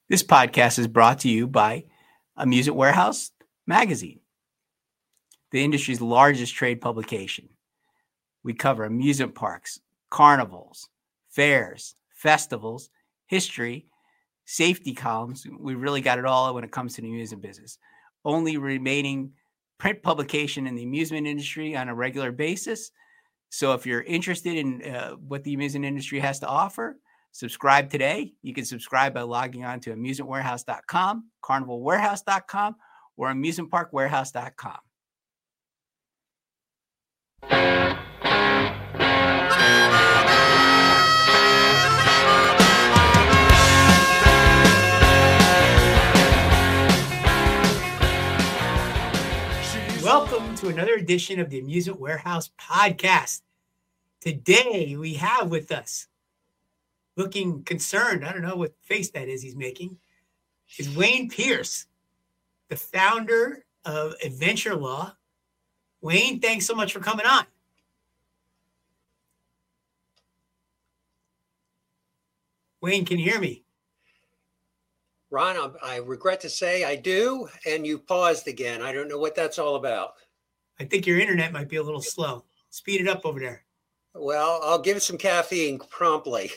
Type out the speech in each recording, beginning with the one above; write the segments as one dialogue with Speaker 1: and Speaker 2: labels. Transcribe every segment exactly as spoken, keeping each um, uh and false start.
Speaker 1: This podcast is brought to you by Amusement Warehouse Magazine, the industry's largest trade publication. We cover amusement parks, carnivals, fairs, festivals, history, safety columns. We really got it all when it comes to the amusement business. Only remaining print publication in the amusement industry on a regular basis. So if you're interested in uh, what the amusement industry has to offer, subscribe today. You can subscribe by logging on to amusement warehouse dot com, carnival warehouse dot com, or amusement park warehouse dot com. Welcome to another edition of the Amusement Warehouse podcast. Today we have with us, looking concerned, I don't know what face that is he's making, is Wayne Pierce, the founder of Adventure Law. Wayne, thanks so much for coming on. Wayne, can you hear me?
Speaker 2: Ron, I regret to say I do, and you paused again. I don't know what that's all about.
Speaker 1: I think your internet might be a little slow. Speed it up over there.
Speaker 2: Well, I'll give it some caffeine promptly.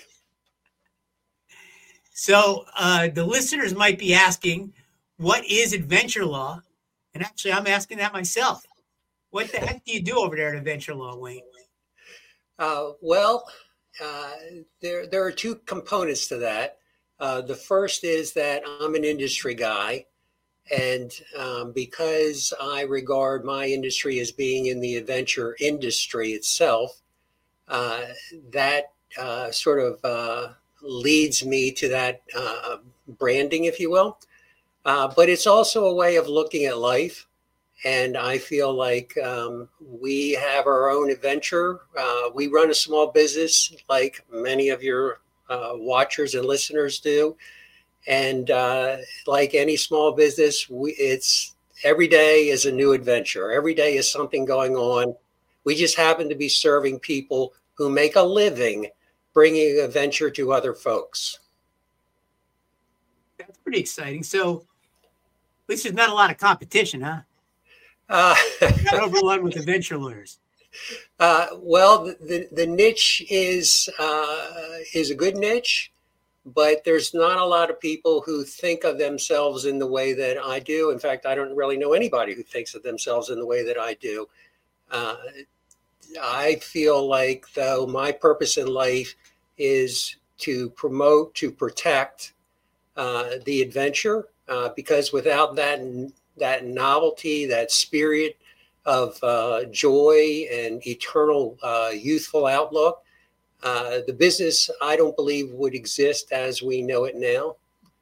Speaker 1: So uh, the listeners might be asking, what is Adventure Law? And actually, I'm asking that myself. What the heck do you do over there at Adventure Law, Wayne?
Speaker 2: Uh, well, uh, there, there are two components to that. Uh, the first is that I'm an industry guy. And um, because I regard my industry as being in the adventure industry itself, uh, that uh, sort of uh, leads me to that uh, branding, if you will. Uh, but it's also a way of looking at life. And I feel like um, we have our own adventure. Uh, we run a small business like many of your uh, watchers and listeners do. And uh, like any small business, we, it's every day is a new adventure. Every day is something going on. We just happen to be serving people who make a living bringing adventure to other folks.
Speaker 1: That's pretty exciting. So at least there's not a lot of competition, huh?
Speaker 2: Uh,
Speaker 1: not overrun with adventure lawyers.
Speaker 2: Uh, well, the, the niche is uh, is a good niche, but there's not a lot of people who think of themselves in the way that I do. In fact, I don't really know anybody who thinks of themselves in the way that I do. Uh, I feel like, though, my purpose in life is to promote, to protect uh, the adventure, uh, because without that that novelty, that spirit of uh, joy and eternal uh, youthful outlook, uh, the business, I don't believe, would exist as we know it now.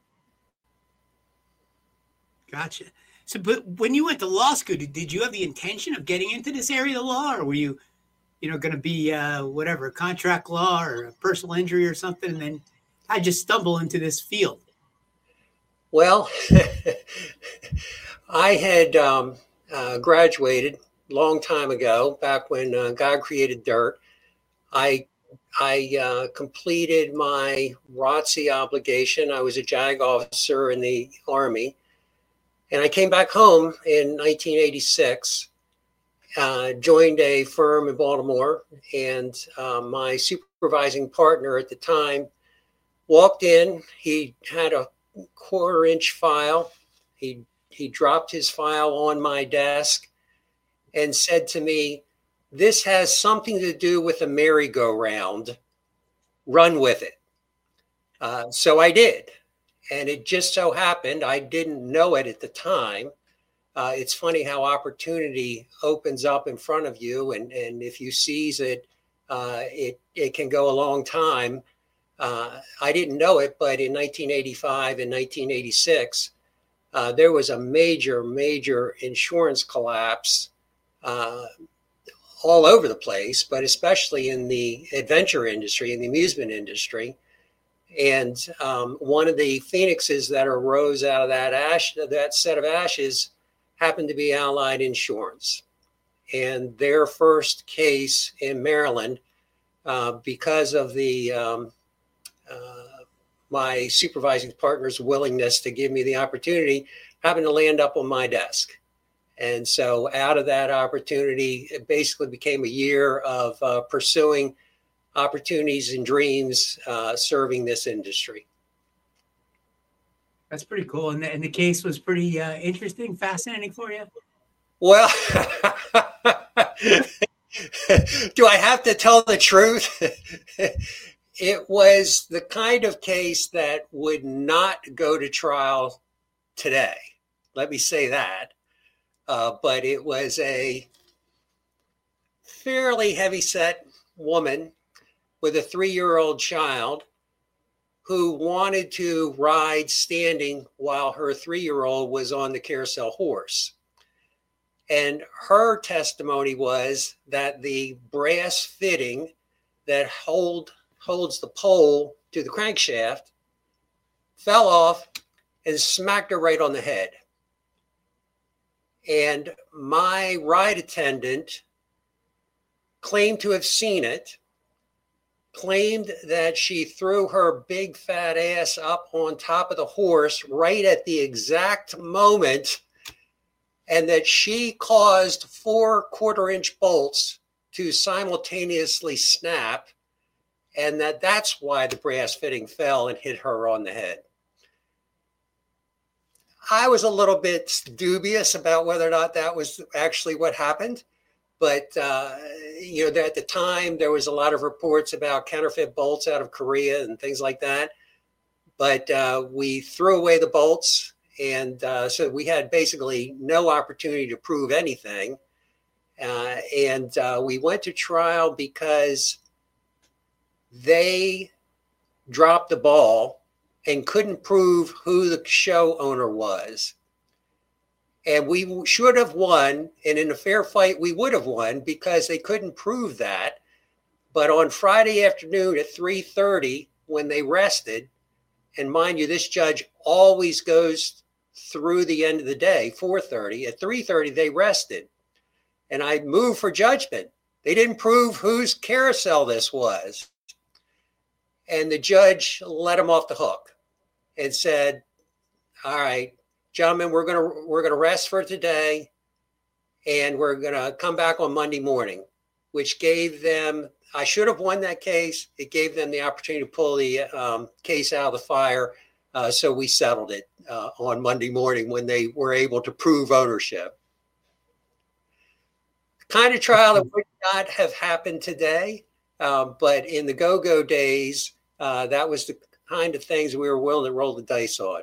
Speaker 1: Gotcha. So, but when you went to law school, did, did you have the intention of getting into this area of the law, or were you, you know, going to be uh, whatever, contract law or a personal injury or something, and then I just stumble into this field?
Speaker 2: Well, I had um, uh, graduated a long time ago, back when uh, God created dirt. I I uh, completed my R O T C obligation. I was a JAG officer in the Army. And I came back home in nineteen eighty-six, uh, joined a firm in Baltimore. And uh, my supervising partner at the time walked in. He had a quarter inch file. He he dropped his file on my desk and said to me, "This has something to do with a merry-go-round. Run with it." Uh, so I did. And it just so happened, I didn't know it at the time. Uh, it's funny how opportunity opens up in front of you. And, and if you seize it, uh, it, it can go a long time. Uh, I didn't know it, but in nineteen eighty-five and nineteen eighty-six, uh, there was a major, major insurance collapse uh, all over the place, but especially in the adventure industry, in the amusement industry. And um, one of the phoenixes that arose out of that ash, that set of ashes, happened to be Allied Insurance. And their first case in Maryland, uh, because of the um, uh, my supervising partner's willingness to give me the opportunity happened to land up on my desk. And so out of that opportunity, it basically became a year of uh, pursuing opportunities and dreams uh, serving this industry.
Speaker 1: That's pretty cool. And the, and the case was pretty uh, interesting, fascinating for you?
Speaker 2: Well, do I have to tell the truth? It was the kind of case that would not go to trial today. Let me say that. Uh, but it was a fairly heavyset woman with a three-year-old child who wanted to ride standing while her three-year-old was on the carousel horse. And her testimony was that the brass fitting that hold, holds the pole to the crankshaft fell off and smacked her right on the head. And my ride attendant claimed to have seen it, claimed that she threw her big fat ass up on top of the horse right at the exact moment, and that she caused four quarter inch bolts to simultaneously snap, and that that's why the brass fitting fell and hit her on the head. I was a little bit dubious about whether or not that was actually what happened. But, uh, you know, at the time, there was a lot of reports about counterfeit bolts out of Korea and things like that. But uh, we threw away the bolts. And uh, so we had basically no opportunity to prove anything. Uh, and uh, we went to trial because they dropped the ball and couldn't prove who the show owner was. And we should have won. And in a fair fight, we would have won because they couldn't prove that. But on Friday afternoon at three thirty, when they rested, and mind you, this judge always goes through the end of the day, four thirty. At three thirty, they rested. And I moved for judgment. They didn't prove whose carousel this was. And the judge let him off the hook and said, all right, gentlemen, we're gonna we're gonna rest for today, and we're gonna come back on Monday morning, which gave them. I should have won that case. It gave them the opportunity to pull the um, case out of the fire, uh, so we settled it uh, on Monday morning when they were able to prove ownership. Kind of trial that would not have happened today, um, but in the go-go days, uh, that was the kind of things we were willing to roll the dice on.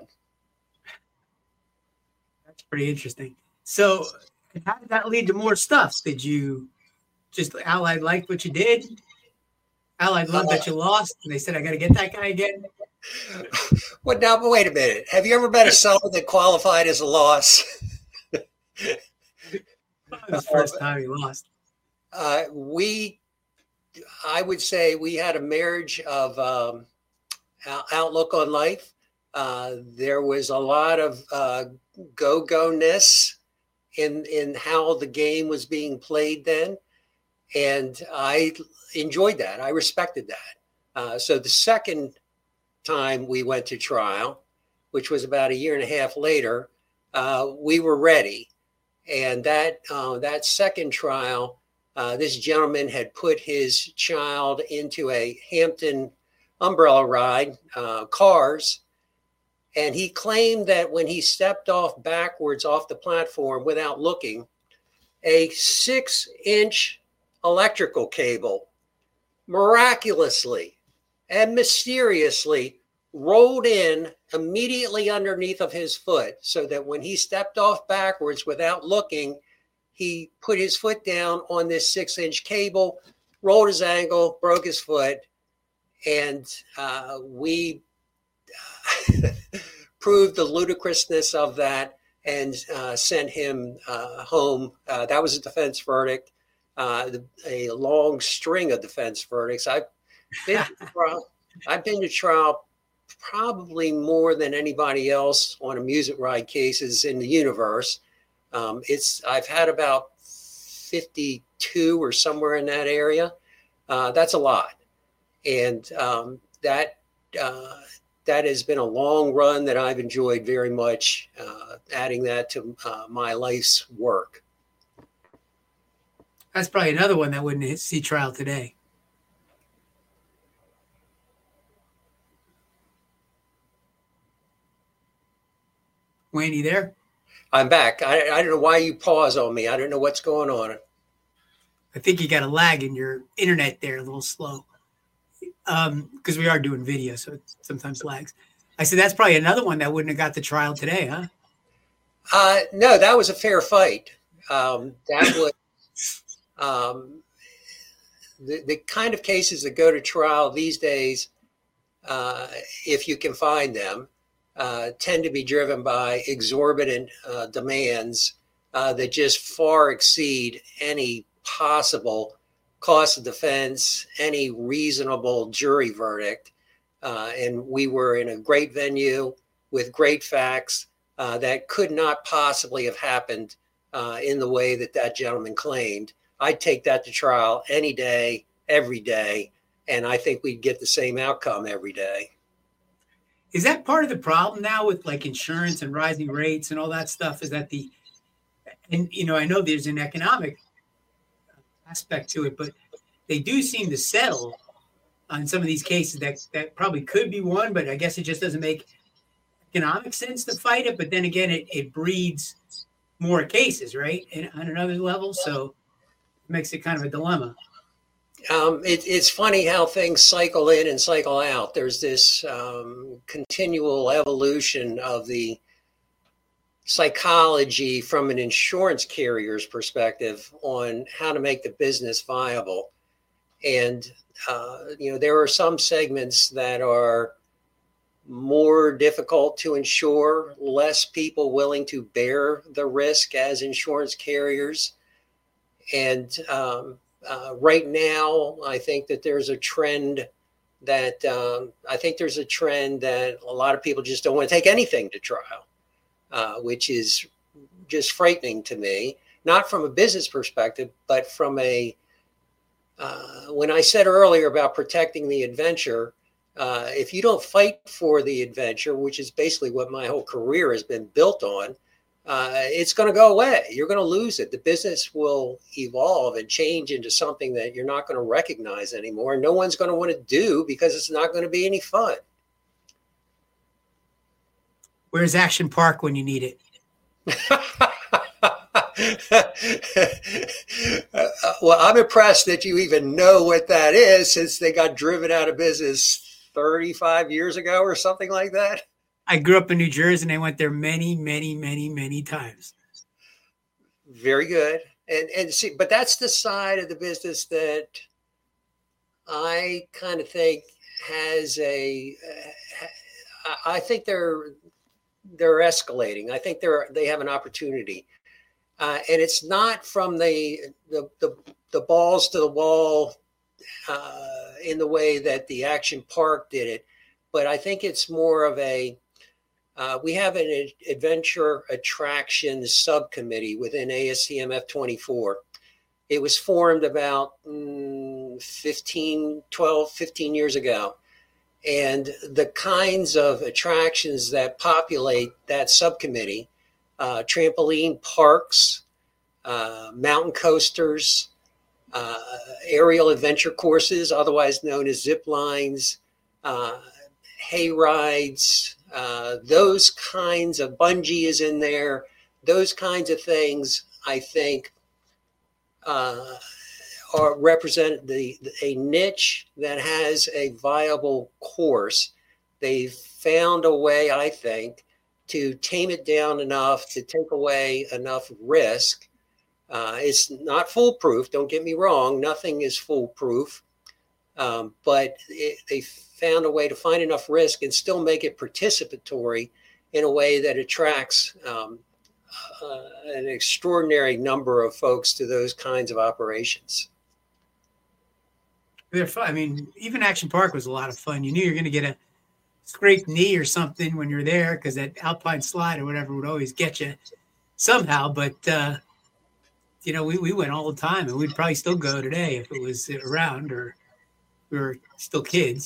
Speaker 1: Pretty interesting. So how did that lead to more stuff? Did you just Allied liked what you did? Allied loved uh, that you lost, and they said, I got to get that guy again?
Speaker 2: Well, now, but wait a minute. Have you ever met a seller that qualified as a loss?
Speaker 1: It was the first time he lost.
Speaker 2: Uh, we, I would say we had a marriage of um, outlook on life. Uh, there was a lot of uh, go-go-ness in in how the game was being played then. And I enjoyed that. I respected that. Uh, so the second time we went to trial, which was about a year and a half later, uh, we were ready. And that, uh, that second trial, uh, this gentleman had put his child into a Hampton umbrella ride, uh, cars. And he claimed that when he stepped off backwards off the platform without looking, a six inch electrical cable miraculously and mysteriously rolled in immediately underneath of his foot, so that when he stepped off backwards without looking, he put his foot down on this six inch cable, rolled his ankle, broke his foot. And uh, we proved the ludicrousness of that and uh, sent him uh, home. Uh, that was a defense verdict, uh, the, a long string of defense verdicts. I've been to trial, I've been to trial probably more than anybody else on amusement ride cases in the universe. Um, it's I've had about fifty-two or somewhere in that area. Uh, that's a lot. And um, that uh, that has been a long run that I've enjoyed very much, uh, adding that to uh, my life's work.
Speaker 3: That's probably another one that wouldn't see trial today. Wayne, you there?
Speaker 2: I'm back. I, I don't know why you pause on me. I don't know what's going on.
Speaker 3: I think you got a lag in your internet there, a little slow. Um, because we are doing video, so it sometimes lags. I said that's probably another one that wouldn't have got the trial today, huh?
Speaker 2: Uh, no, that was a fair fight. Um, that was um, the, the kind of cases that go to trial these days, uh, if you can find them, uh, tend to be driven by exorbitant uh, demands uh, that just far exceed any possible cost of defense, any reasonable jury verdict. Uh, and we were in a great venue with great facts uh, that could not possibly have happened uh, in the way that that gentleman claimed. I'd take that to trial any day, every day, and I think we'd get the same outcome every day.
Speaker 3: Is that part of the problem now with like insurance and rising rates and all that stuff? Is that the, and you know, I know there's an economic aspect to it, but they do seem to settle on some of these cases that, that probably could be won, but I guess it just doesn't make economic sense to fight it. But then again, it, it breeds more cases, right? And on another level. So it makes it kind of a dilemma.
Speaker 2: Um, it, it's funny how things cycle in and cycle out. There's this um, continual evolution of the psychology from an insurance carrier's perspective on how to make the business viable. And, uh, you know, there are some segments that are more difficult to insure, less people willing to bear the risk as insurance carriers. And um, uh, right now, I think that there's a trend that um, I think there's a trend that a lot of people just don't want to take anything to trial, uh, which is just frightening to me, not from a business perspective, but from a Uh, when I said earlier about protecting the adventure, uh, if you don't fight for the adventure, which is basically what my whole career has been built on, uh, it's going to go away. You're going to lose it. The business will evolve and change into something that you're not going to recognize anymore. No one's going to want to do because it's not going to be any fun.
Speaker 3: Where's Action Park when you need it?
Speaker 2: uh, well, I'm impressed that you even know what that is, since they got driven out of business thirty-five years ago or something like that.
Speaker 3: I grew up in New Jersey and I went there many, many, many, many times.
Speaker 2: Very good. And and see, but that's the side of the business that I kind of think has a. Uh, I think they're they're escalating. I think they're they have an opportunity. Uh, and it's not from the, the the the balls to the wall uh, in the way that the Action Park did it, but I think it's more of a. Uh, we have an adventure attraction subcommittee within A S C M F twenty-four. It was formed about mm, fifteen, twelve, fifteen years ago. And the kinds of attractions that populate that subcommittee, Uh, trampoline parks, uh, mountain coasters, uh, aerial adventure courses, otherwise known as zip lines, uh, hay rides, uh, those kinds of bungee is in there. Those kinds of things, I think, uh, are represent the a niche that has a viable course. They've found a way, I think, to tame it down enough to take away enough risk. Uh, it's not foolproof, don't get me wrong. Nothing is foolproof. Um, but it, they found a way to find enough risk and still make it participatory in a way that attracts um, uh, an extraordinary number of folks to those kinds of operations.
Speaker 3: They're fun. I mean, even Action Park was a lot of fun. You knew you were going to get a scraped knee or something when you're there, because that alpine slide or whatever would always get you somehow. But, uh, you know, we, we went all the time, and we'd probably still go today if it was around or we were still kids.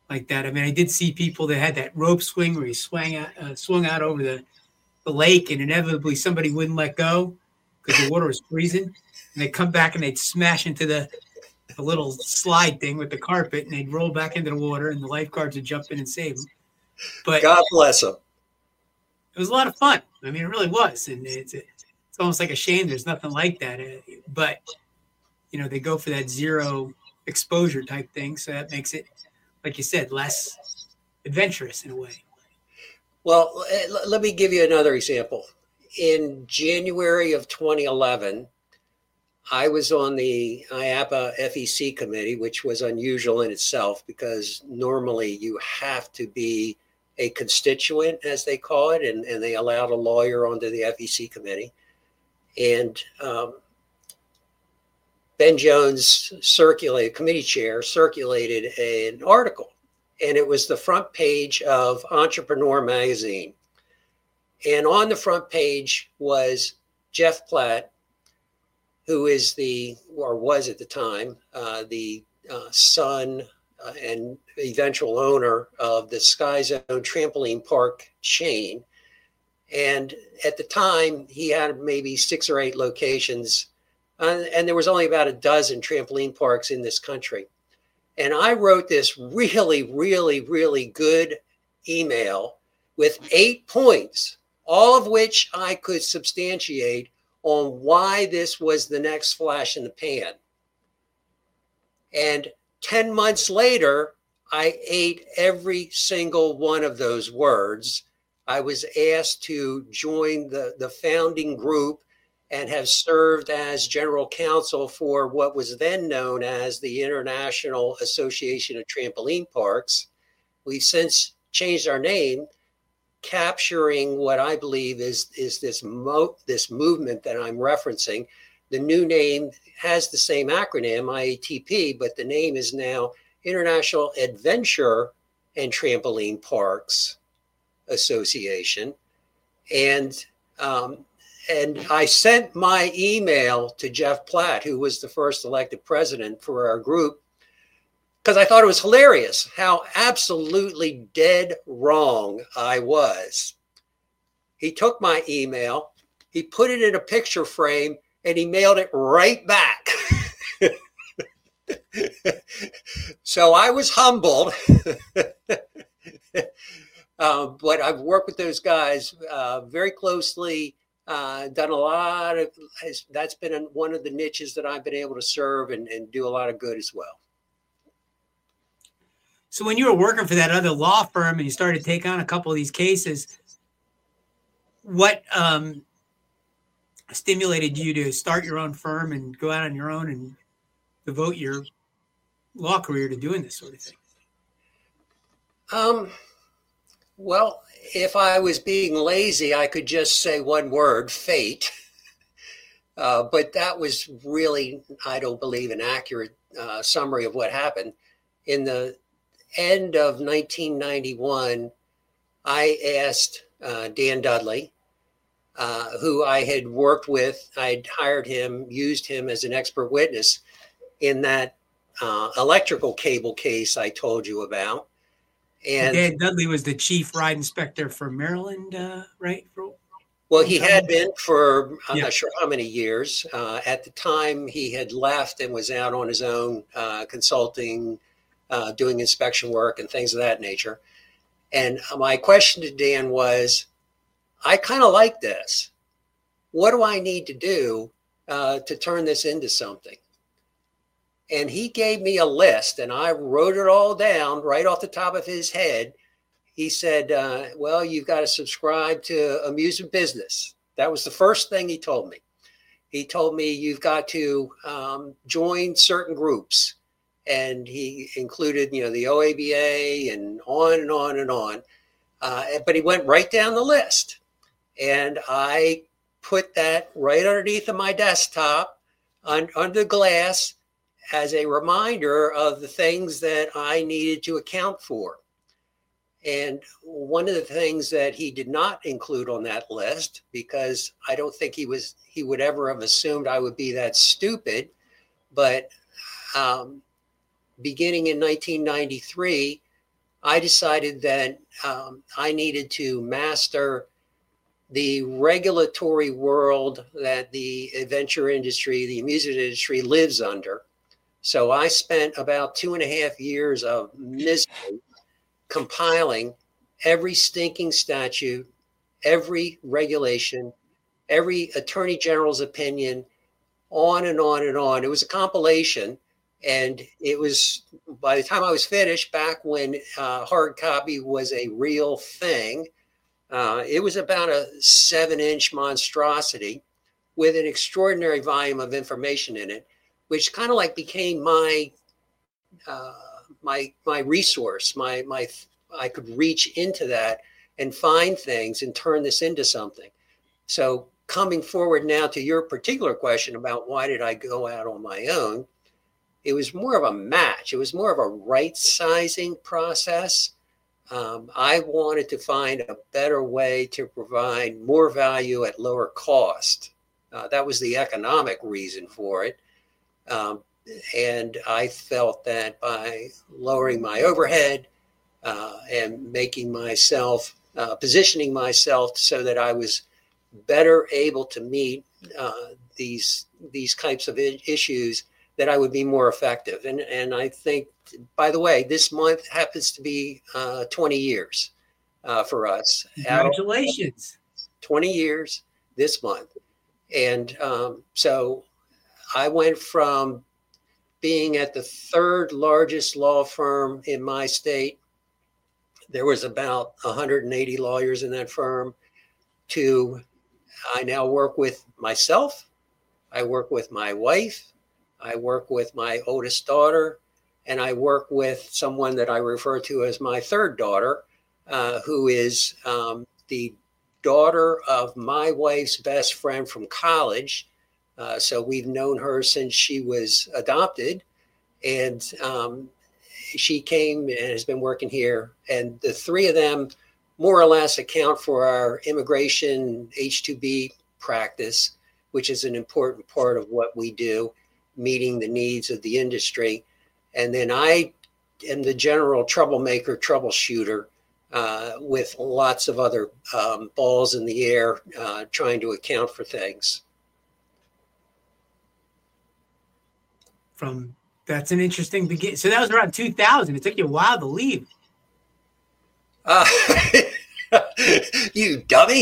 Speaker 3: like that. I mean, I did see people that had that rope swing where you swung out, uh, swung out over the, the lake, and inevitably somebody wouldn't let go because the water was freezing, and they'd come back and they'd smash into the, the little slide thing with the carpet, and they'd roll back into the water, and the lifeguards would jump in and save them. But
Speaker 2: God bless them.
Speaker 3: It was a lot of fun. I mean, it really was, and it's it's almost like a shame there's nothing like that. But you know, they go for that zero exposure type thing, so that makes it, like you said, less adventurous in a way.
Speaker 2: Well, let me give you another example. In January of twenty eleven, I was on the I A P A F E C committee, which was unusual in itself because normally you have to be a constituent, as they call it, and, and they allowed a lawyer onto the F E C committee. And um, Ben Jones circulated, committee chair, circulated a, an article, and it was the front page of Entrepreneur magazine. And on the front page was Jeff Platt, who is the, or was at the time, uh, the uh, son uh, and eventual owner of the Sky Zone trampoline park chain. And at the time, he had maybe six or eight locations, uh, and there was only about a dozen trampoline parks in this country. And I wrote this really, really, really good email with eight points, all of which I could substantiate on why this was the next flash in the pan. And ten months later, I ate every single one of those words. I was asked to join the, the founding group and have served as general counsel for what was then known as the International Association of Trampoline Parks. We've since changed our name, capturing what I believe is, is this, mo- this movement that I'm referencing. The new name has the same acronym, I A T P, but the name is now International Adventure and Trampoline Parks Association. And um, and I sent my email to Jeff Platt, who was the first elected president for our group, because I thought it was hilarious how absolutely dead wrong I was. He took my email, he put it in a picture frame, and he mailed it right back. So I was humbled. uh, but I've worked with those guys uh, very closely, uh, done a lot of, that's been one of the niches that I've been able to serve and, and do a lot of good as well.
Speaker 3: So when you were working for that other law firm and you started to take on a couple of these cases, what um, stimulated you to start your own firm and go out on your own and devote your law career to doing this sort of thing?
Speaker 2: Um, well, if I was being lazy, I could just say one word, fate. Uh, but that was really, I don't believe, an accurate uh, summary of what happened. In the end of nineteen ninety-one, I asked uh, Dan Dudley, uh, who I had worked with, I'd hired him, used him as an expert witness in that uh, electrical cable case I told you about. And
Speaker 3: Dan Dudley was the chief ride inspector for Maryland, uh, right? For,
Speaker 2: well, he had been for, I'm
Speaker 3: yeah.
Speaker 2: not sure how many years. Uh, at the time, he had left and was out on his own, uh, consulting, uh, doing inspection work and things of that nature. And my question to Dan was, I kind of like this. What do I need to do uh, to turn this into something? And he gave me a list, and I wrote it all down right off the top of his head. He said, uh, well, you've got to subscribe to Amusement Business. That was the first thing he told me. He told me you've got to um, join certain groups. And he included, you know, the O A B A and on and on and on. Uh, but he went right down the list. And I put that right underneath of my desktop on, under glass as a reminder of the things that I needed to account for. And one of the things that he did not include on that list, because I don't think he was he would ever have assumed I would be that stupid, but um, beginning in nineteen ninety-three, I decided that um, I needed to master the regulatory world that the adventure industry, the music industry lives under. So I spent about two and a half years of misery compiling every stinking statute, every regulation, every attorney general's opinion, on and on and on. It was a compilation. And it was, by the time I was finished, back when uh, hard copy was a real thing, uh, it was about a seven inch monstrosity with an extraordinary volume of information in it, which kind of like became my, uh, my, my resource, my, my, I could reach into that and find things and turn this into something. So coming forward now to your particular question about why did I go out on my own, it was more of a match. It was more of a right sizing process. Um, I wanted to find a better way to provide more value at lower cost. Uh, that was the economic reason for it. Um, and I felt that by lowering my overhead uh, and making myself, uh, positioning myself so that I was better able to meet uh, these, these types of I- issues, that I would be more effective. And, and I think, by the way, this month happens to be uh, twenty years uh, for us.
Speaker 3: Congratulations.
Speaker 2: twenty years this month. And um, so I went from being at the third largest law firm in my state. There was about one hundred eighty lawyers in that firm, to I now work with myself. I work with my wife. I work with my oldest daughter, and I work with someone that I refer to as my third daughter, uh, who is um, the daughter of my wife's best friend from college. Uh, so we've known her since she was adopted, and um, she came and has been working here. And the three of them more or less account for our immigration H two B practice, which is an important part of what we do, meeting the needs of the industry. And then I am the general troublemaker, troubleshooter, uh, with lots of other um, balls in the air, uh, trying to account for things.
Speaker 3: From that's an interesting begin. So that was around two thousand. It took you a while to leave.
Speaker 2: Uh, you dummy.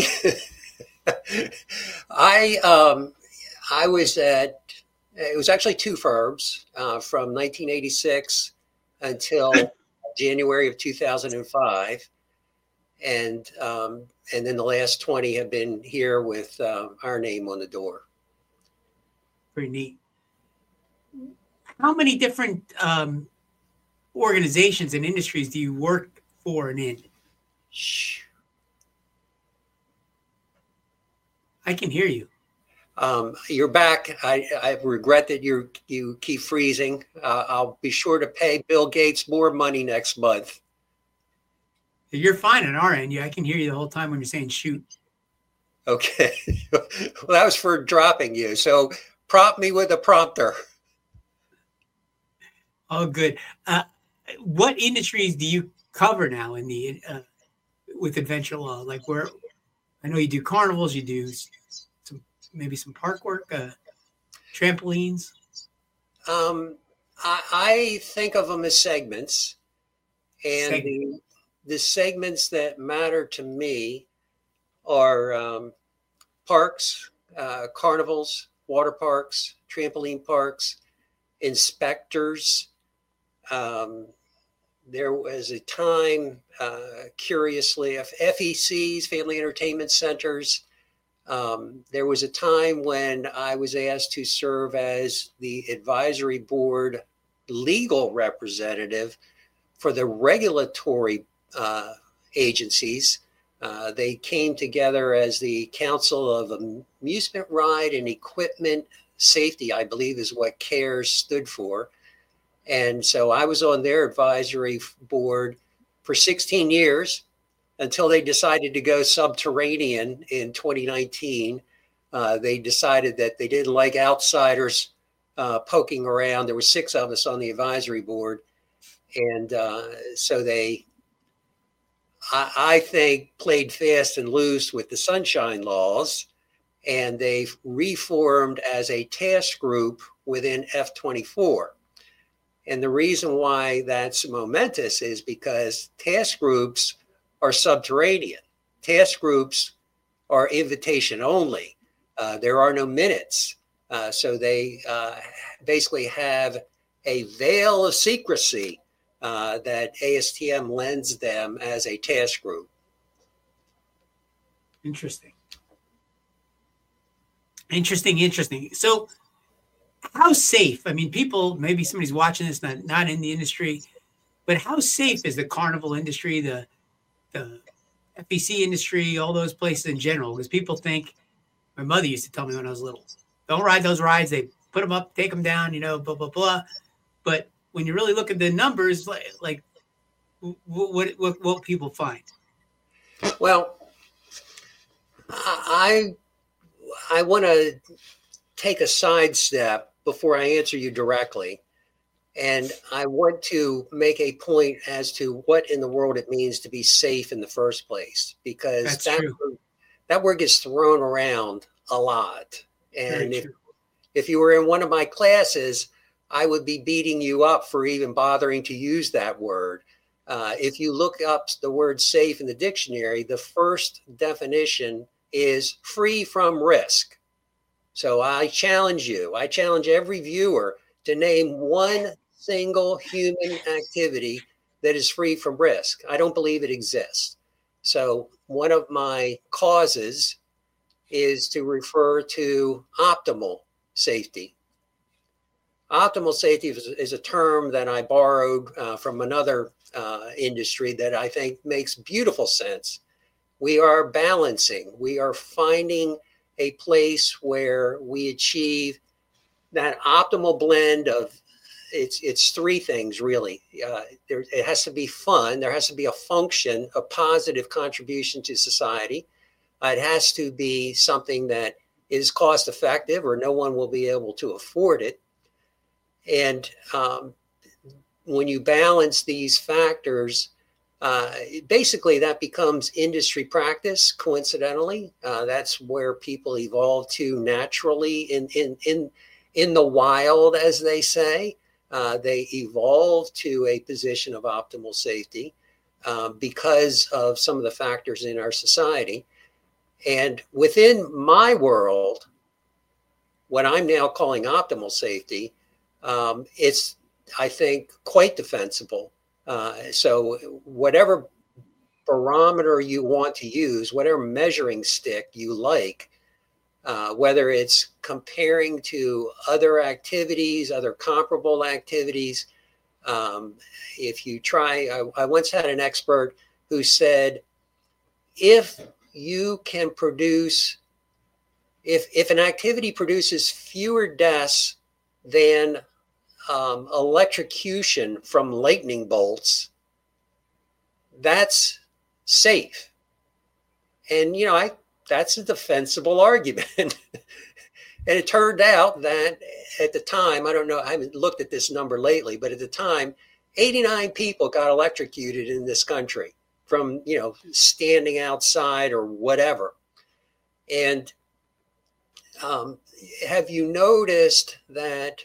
Speaker 2: I um, I was at, it was actually two firms uh, from nineteen eighty-six until January of two thousand five. And um, and then the last twenty have been here with uh, our name on the door.
Speaker 3: Pretty neat. How many different um, organizations and industries do you work for and in?
Speaker 2: Shh.
Speaker 3: I can hear you.
Speaker 2: Um, you're back. I, I regret that you you keep freezing. Uh, I'll be sure to pay Bill Gates more money next month.
Speaker 3: You're fine on our end. Yeah, I can hear you the whole time when you're saying shoot.
Speaker 2: Okay. Well, that was for dropping you. So prompt me with a prompter.
Speaker 3: Oh, good. Uh, what industries do you cover now in the uh, with adventure law? Like where I know you do carnivals, you do some maybe some park work, uh, trampolines.
Speaker 2: Um, I, I think of them as segments, and
Speaker 3: Segment.
Speaker 2: the the segments that matter to me are um, parks, uh, carnivals, water parks, trampoline parks, inspectors. Um, there was a time, uh, curiously, of F E Cs, family entertainment centers. Um, there was a time when I was asked to serve as the advisory board legal representative for the regulatory uh, agencies. Uh, they came together as the Council of Amusement Ride and Equipment Safety, I believe is what CARES stood for. And so I was on their advisory board for sixteen years until they decided to go subterranean in twenty nineteen. Uh, they decided that they didn't like outsiders uh, poking around. There were six of us on the advisory board. And uh, so they I, I think, played fast and loose with the sunshine laws, and they've reformed as a task group within F twenty-four. And the reason why that's momentous is because task groups are subterranean. Task groups are invitation only. Uh, there are no minutes. Uh, so they uh, basically have a veil of secrecy uh, that A S T M lends them as a task group.
Speaker 3: Interesting. Interesting, interesting. So how safe, I mean, people, maybe somebody's watching this, not, not in the industry, but how safe is the carnival industry, the, the F E C industry, all those places in general? Because people think, my mother used to tell me when I was little, don't ride those rides. They put them up, take them down, you know, blah, blah, blah. But when you really look at the numbers, like, like what, what, what people find?
Speaker 2: Well, I, I want to take a sidestep before I answer you directly. And I want to make a point as to what in the world it means to be safe in the first place, because
Speaker 3: That's
Speaker 2: that,
Speaker 3: true.
Speaker 2: word, that word gets thrown around a lot. And
Speaker 3: Very
Speaker 2: if,
Speaker 3: true.
Speaker 2: if you were in one of my classes, I would be beating you up for even bothering to use that word. Uh, if you look up the word safe in the dictionary, the first definition is free from risk. So I challenge you, I challenge every viewer to name one single human activity that is free from risk. I don't believe it exists. So one of my causes is to refer to optimal safety. Optimal safety is, is a term that I borrowed uh, from another uh, industry that I think makes beautiful sense. We are balancing, we are finding a place where we achieve that optimal blend of it's it's three things really. Uh, there, it has to be fun. There has to be a function, a positive contribution to society. Uh, it has to be something that is cost effective, or no one will be able to afford it. And um, when you balance these factors, uh, basically that becomes industry practice. Coincidentally, uh, that's where people evolve to naturally in in in in the wild, as they say. Uh, they evolve to a position of optimal safety uh, because of some of the factors in our society. And within my world, what I'm now calling optimal safety, um, it's, I think, quite defensible. Uh, so whatever barometer you want to use, whatever measuring stick you like, Uh, whether it's comparing to other activities, other comparable activities. Um, if you try, I, I once had an expert who said, if you can produce, if, if an activity produces fewer deaths than um, electrocution from lightning bolts, that's safe. And, you know, I, that's a defensible argument. And it turned out that at the time, I don't know, I haven't looked at this number lately, but at the time, eighty-nine people got electrocuted in this country from, you know, standing outside or whatever. And um, have you noticed that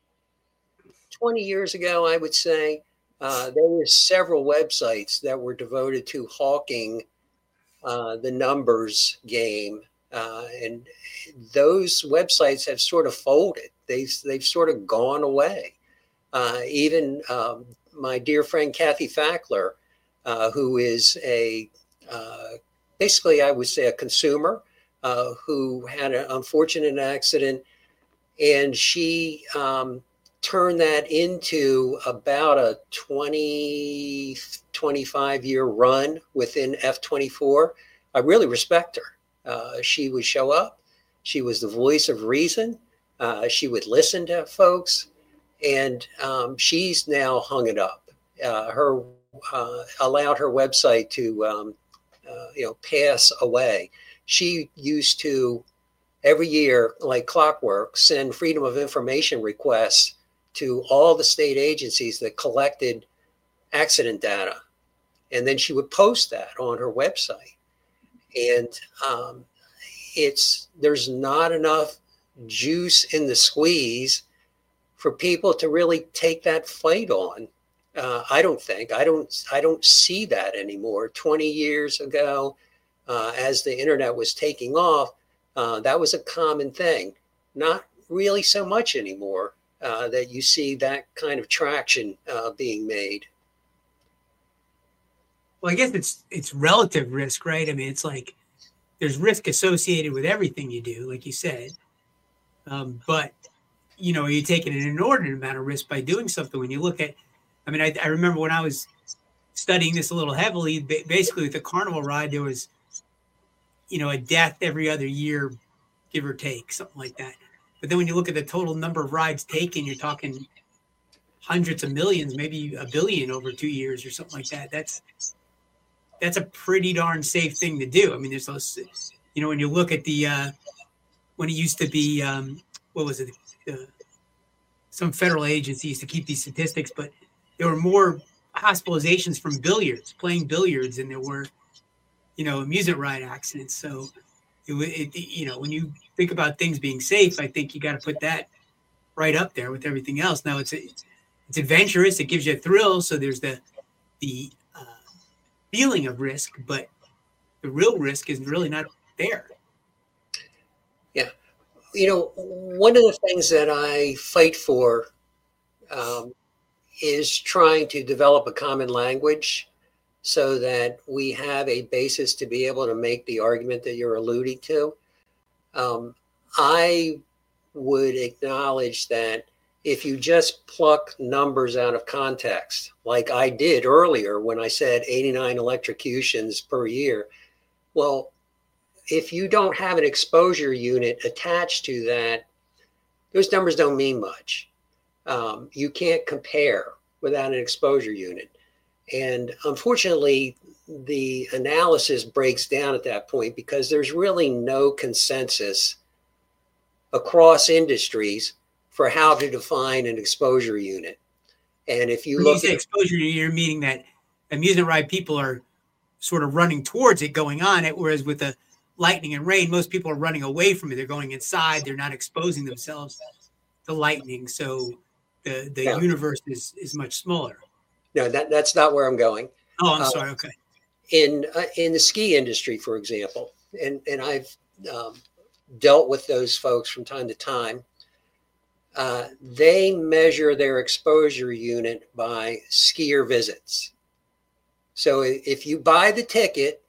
Speaker 2: twenty years ago, I would say, uh, there were several websites that were devoted to hawking uh, the numbers game. Uh, and those websites have sort of folded. They've, they've sort of gone away. Uh, even um, my dear friend, Kathy Fackler, uh, who is a, uh, basically, I would say a consumer uh, who had an unfortunate accident. And she um, turned that into about a twenty, twenty-five year run within F twenty-four. I really respect her. Uh, she would show up. She was the voice of reason. Uh, she would listen to folks, and um, she's now hung it up. Uh, her uh, allowed her website to, um, uh, you know, pass away. She used to every year, like clockwork, send Freedom of Information requests to all the state agencies that collected accident data. And then she would post that on her website. And um, it's there's not enough juice in the squeeze for people to really take that fight on. Uh, I don't think I don't I don't see that anymore. twenty years ago, uh, as the internet was taking off, uh, that was a common thing. Not really so much anymore uh, that you see that kind of traction uh, being made.
Speaker 3: Well, I guess it's it's relative risk, right? I mean, it's like there's risk associated with everything you do, like you said. Um, but, you know, you're taking an inordinate amount of risk by doing something. When you look at, I mean, I, I remember when I was studying this a little heavily, basically with the carnival ride, there was, you know, a death every other year, give or take, something like that. But then when you look at the total number of rides taken, you're talking hundreds of millions, maybe a billion over two years or something like that. That's that's a pretty darn safe thing to do. I mean, there's those, you know, when you look at the, uh, when it used to be, um, what was it? Uh, some federal agency used to keep these statistics, but there were more hospitalizations from billiards, playing billiards, than there were, you know, amusement ride accidents. So, it, it, you know, when you think about things being safe, I think you got to put that right up there with everything else. Now, it's it's adventurous. It gives you a thrill. So there's the the uh, feeling of risk, but the real risk is really not there.
Speaker 2: Yeah. You know, one of the things that I fight for um, is trying to develop a common language so that we have a basis to be able to make the argument that you're alluding to. Um, I would acknowledge that if you just pluck numbers out of context, like I did earlier when I said eighty-nine electrocutions per year, well, if you don't have an exposure unit attached to that, those numbers don't mean much. Um, you can't compare without an exposure unit. And unfortunately, the analysis breaks down at that point because there's really no consensus across industries for how to define an exposure unit. And if you
Speaker 3: when
Speaker 2: look
Speaker 3: you say
Speaker 2: at
Speaker 3: exposure, you're meaning that amusement ride people are sort of running towards it, going on it, whereas with the lightning and rain, most people are running away from it. They're going inside. They're not exposing themselves to lightning. So the, the
Speaker 2: Yeah.
Speaker 3: universe is, is much smaller.
Speaker 2: no, that, that's not where I'm going.
Speaker 3: Oh, I'm
Speaker 2: Uh,
Speaker 3: sorry. Okay.
Speaker 2: In uh, in the ski industry, for example, and, and I've um, dealt with those folks from time to time, uh, they measure their exposure unit by skier visits. So if you buy the ticket,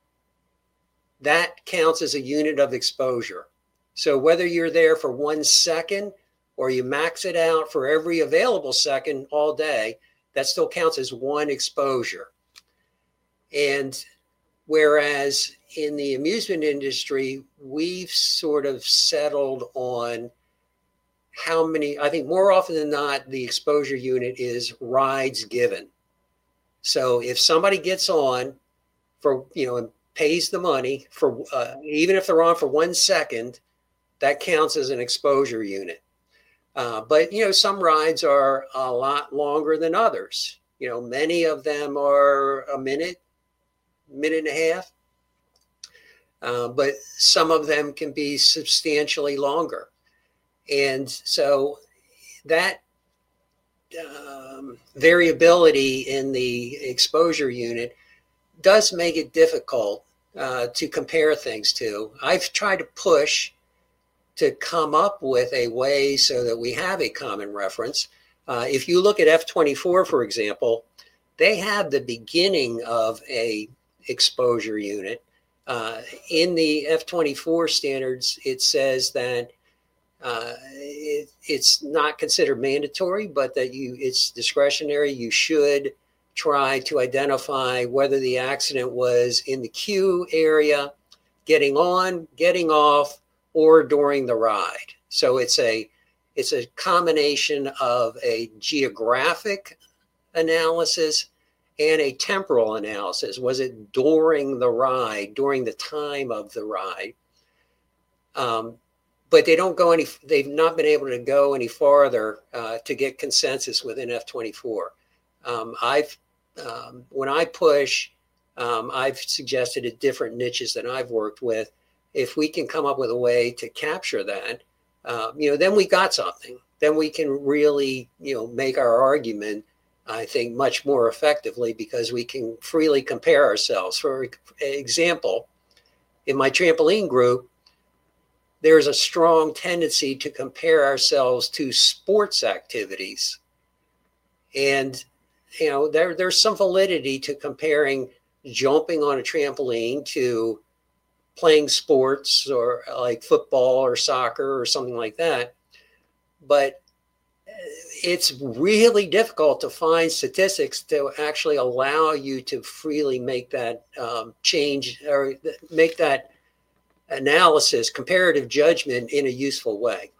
Speaker 2: that counts as a unit of exposure. So whether you're there for one second or you max it out for every available second all day, that still counts as one exposure. And whereas in the amusement industry, we've sort of settled on how many, I think more often than not, the exposure unit is rides given. So if somebody gets on for, you know, and pays the money for, uh, even if they're on for one second, that counts as an exposure unit. Uh, but, you know, some rides are a lot longer than others. You know, many of them are a minute, minute and a half. Uh, but some of them can be substantially longer. And so that um, variability in the exposure unit does make it difficult uh, to compare things to. I've tried to push to come up with a way so that we have a common reference. Uh, if you look at F twenty-four, for example, they have the beginning of a exposure unit. Uh, in the F twenty-four standards, it says that uh, it, it's not considered mandatory, but that you it's discretionary. You should try to identify whether the accident was in the queue area, getting on, getting off, or during the ride. So it's a it's a combination of a geographic analysis and a temporal analysis. Was it during the ride, during the time of the ride? Um, but they don't go any, they've not been able to go any farther uh, to get consensus within F twenty-four. Um, I've um, when I push, um, I've suggested at different niches that I've worked with. If we can come up with a way to capture that, uh, you know, then we got something. Then we can really, you know, make our argument, I think, much more effectively because we can freely compare ourselves. For example, in my trampoline group, there's a strong tendency to compare ourselves to sports activities. And, you know, there, there's some validity to comparing jumping on a trampoline to playing sports or like football or soccer or something like that. But it's really difficult to find statistics to actually allow you to freely make that um, change or make that analysis, comparative judgment in a useful way.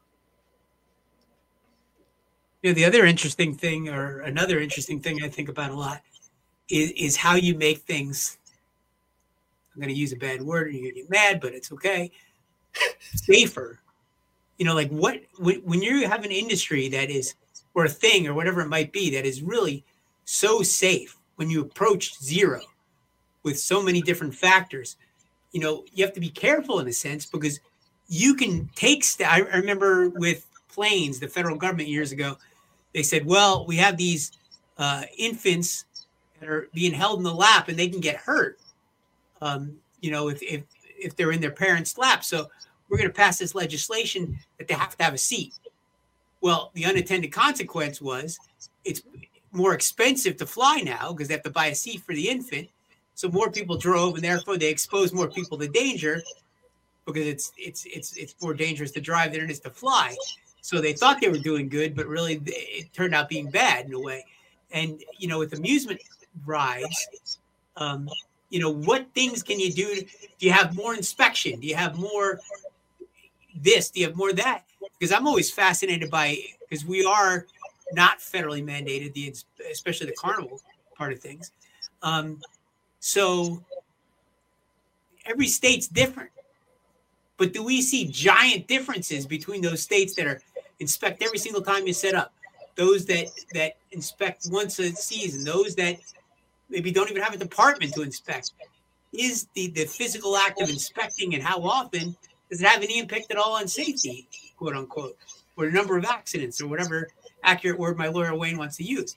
Speaker 3: You know, the other interesting thing, or another interesting thing I think about a lot, is, is how you make things, I'm going to use a bad word and you're going to get mad, but it's okay, safer. You know, like what, when you have an industry that is, or a thing or whatever it might be, that is really so safe, when you approach zero with so many different factors, you know, you have to be careful in a sense because you can take, st- I remember with planes, the federal government years ago, they said, well, we have these uh, infants that are being held in the lap and they can get hurt, um, you know, if, if, if they're in their parents' lap. So we're going to pass this legislation that they have to have a seat. Well, the unintended consequence was it's more expensive to fly now because they have to buy a seat for the infant. So more people drove, and therefore they exposed more people to danger because it's it's it's it's more dangerous to drive than it is to fly. So they thought they were doing good, but really it turned out being bad in a way. And you know, with amusement rides, um, you know, what things can you do? To, do you have more inspection? Do you have more this? Do you have more that? Because I'm always fascinated by, because we are not federally mandated, the especially the carnival part of things. Um, so every state's different. But do we see giant differences between those states that are inspect every single time you set up, those that, that inspect once a season, those that maybe don't even have a department to inspect? Is the, the physical act of inspecting and how often does it have any impact at all on safety, quote unquote, or the number of accidents or whatever accurate word my lawyer Wayne wants to use?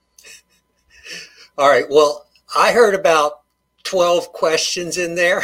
Speaker 2: All right. Well, I heard about twelve questions in there.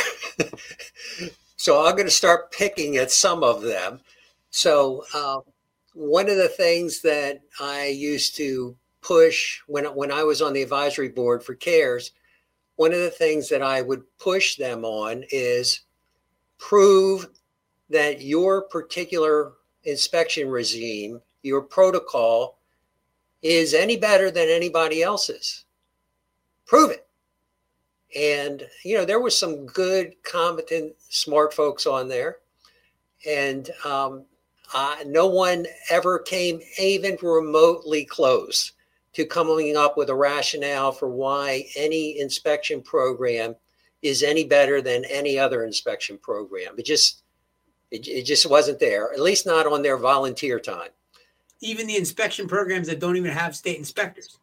Speaker 2: So I'm going to start picking at some of them. So um, one of the things that I used to push when, when I was on the advisory board for CARES, one of the things that I would push them on is prove that your particular inspection regime, your protocol, is any better than anybody else's. Prove it. And, you know, there was some good, competent, smart folks on there. And um, uh, no one ever came even remotely close to coming up with a rationale for why any inspection program is any better than any other inspection program. It just, it, it just wasn't there, at least not on their volunteer time.
Speaker 3: Even the inspection programs that don't even have state inspectors.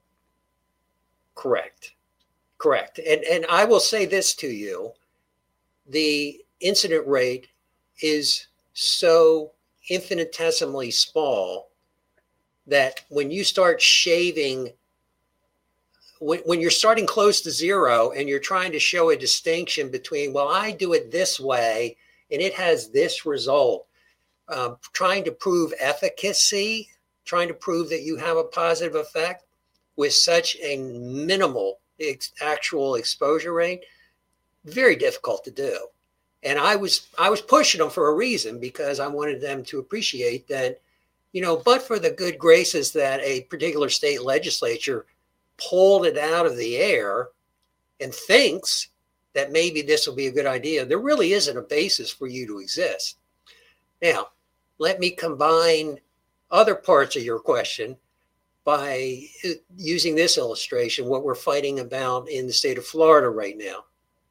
Speaker 2: Correct. Correct. And and I will say this to you, the incident rate is so infinitesimally small that when you start shaving, when, when you're starting close to zero and you're trying to show a distinction between, well, I do it this way and it has this result, uh, trying to prove efficacy, trying to prove that you have a positive effect with such a minimal ex- actual exposure rate, very difficult to do. And I was I was pushing them for a reason, because I wanted them to appreciate that, you know, but for the good graces that a particular state legislature pulled it out of the air and thinks that maybe this will be a good idea, there really isn't a basis for you to exist. Now, let me combine other parts of your question by using this illustration, what we're fighting about in the state of Florida right now.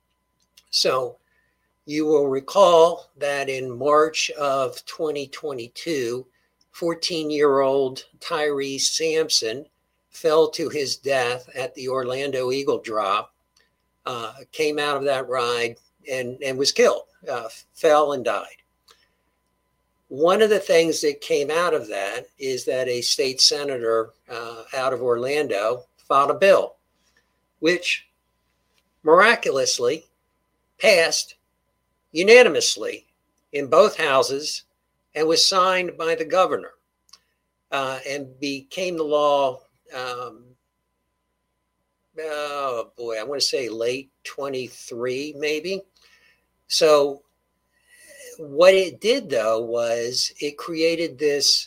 Speaker 2: So you will recall that in March of twenty twenty-two, fourteen-year-old Tyrese Sampson fell to his death at the Orlando Eagle Drop, uh, came out of that ride and, and was killed, uh, fell and died. One of the things that came out of that is that a state senator uh, out of Orlando filed a bill, which miraculously passed unanimously in both houses and was signed by the governor uh, and became the law. Um, oh boy, I want to say late twenty-three, maybe. So what it did, though, was it created this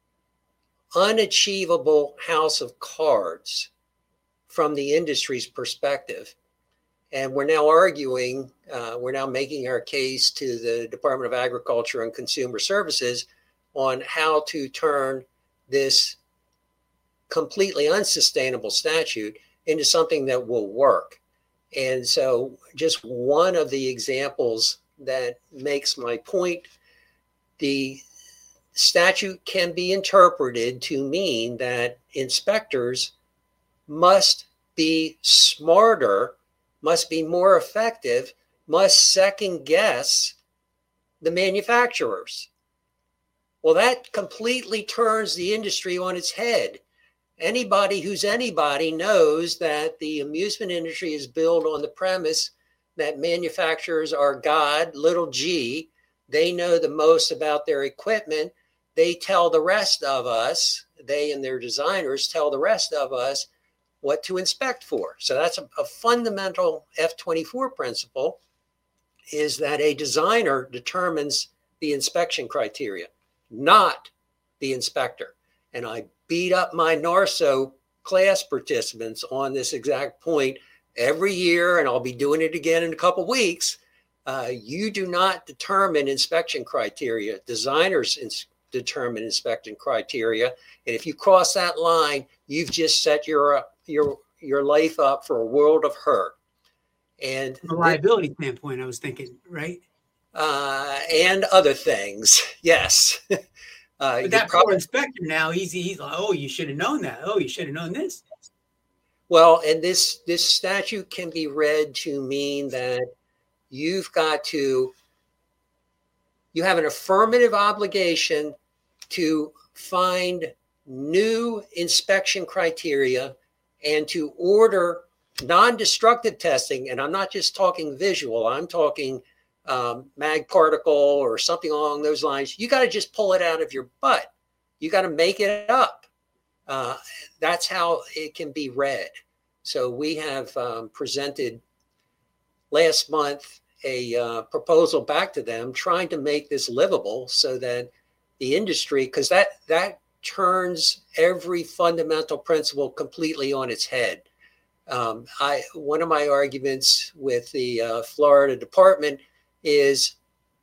Speaker 2: unachievable house of cards from the industry's perspective. And we're now arguing, uh, we're now making our case to the Department of Agriculture and Consumer Services on how to turn this completely unsustainable statute into something that will work. And so just one of the examples that makes my point, the statute can be interpreted to mean that inspectors must be smarter, must be more effective, must second guess the manufacturers. Well, that completely turns the industry on its head. Anybody who's anybody knows that the amusement industry is built on the premise that manufacturers are God, little g. They know the most about their equipment. They tell the rest of us, they and their designers tell the rest of us what to inspect for. So that's a, a fundamental F twenty-four principle, is that a designer determines the inspection criteria, not the inspector. And I beat up my NARSO class participants on this exact point every year, and I'll be doing it again in a couple of weeks. Uh, you do not determine inspection criteria. Designers ins- determine inspection criteria. And if you cross that line, you've just set your, uh, your, your life up for a world of hurt. And
Speaker 3: from a liability th- standpoint, I was thinking, right?
Speaker 2: Uh, and other things, yes. uh,
Speaker 3: but that probably, poor inspector now, he's, he's like, oh, you should have known that. Oh, you should have known this.
Speaker 2: Well, and this this statute can be read to mean that you've got to, you have an affirmative obligation to find new inspection criteria and to order non-destructive testing. And I'm not just talking visual, I'm talking um, mag particle or something along those lines. You got to just pull it out of your butt. You got to make it up. Uh, that's how it can be read. So we have um, presented last month a uh, proposal back to them trying to make this livable so that the industry, because that, that turns every fundamental principle completely on its head. Um, I one of my arguments with the uh, Florida Department is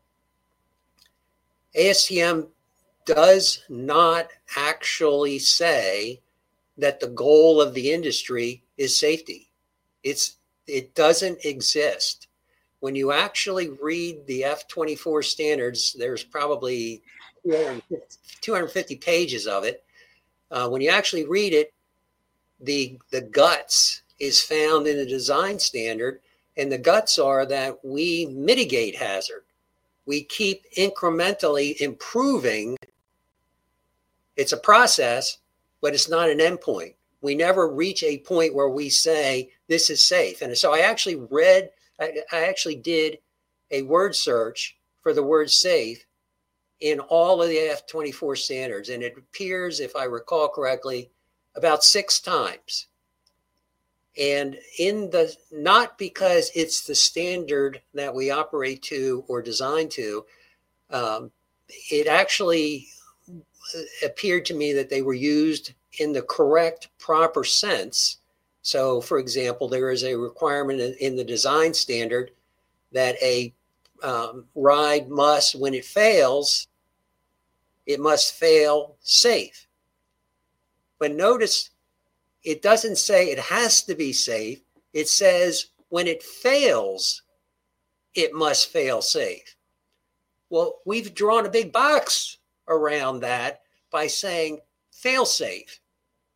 Speaker 2: A S T M does not actually say that the goal of the industry is safety. It's it doesn't exist. When you actually read the F twenty-four standards, there's probably two hundred fifty pages of it. Uh, when you actually read it, the the guts is found in the design standard, and the guts are that we mitigate hazard. We keep incrementally improving. It's a process, but it's not an endpoint. We never reach a point where we say this is safe. And so I actually read, I, I actually did a word search for the word safe in all of the F twenty-four standards. And it appears, if I recall correctly, about six times. And in the, not because it's the standard that we operate to or design to, um, it actually appeared to me that they were used in the correct, proper sense. So, for example, there is a requirement in, in the design standard that a um, ride must, when it fails, it must fail safe. But notice, it doesn't say it has to be safe. It says when it fails, it must fail safe. Well, we've drawn a big box around that by saying fail safe.